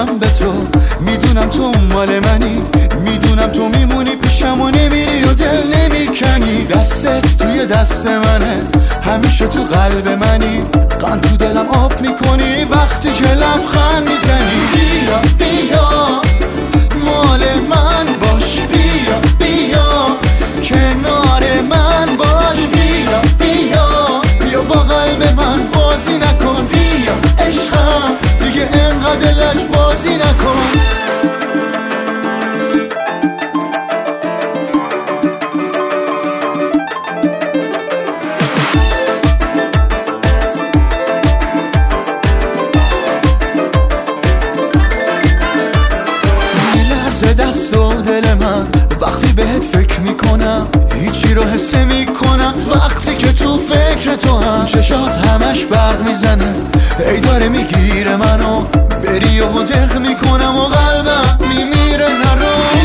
دلم به تو، میدونم تو مال منی، میدونم تو میمونی پیشم و نمیری و دل نمیکنی. دستت توی دست منه، همیشه تو قلب منی، قند تو دلم آب میکنی وقتی که لبخند میزنی. بیا بیا مال من باش، بیا بیا کنار من باش، بیا بیا بیا با قلب من بازی نکن، بیا عشقم دیگه انقدر لج بازی نکن. دست و دل من وقتی بهت فکر میکنم، هیچی رو حس نمیکنم وقتی که تو فکر تو هم. چشات همش برق میزنه، ای داره میگیره منو، بری و دق میکنم و قلبم میمیره نرو.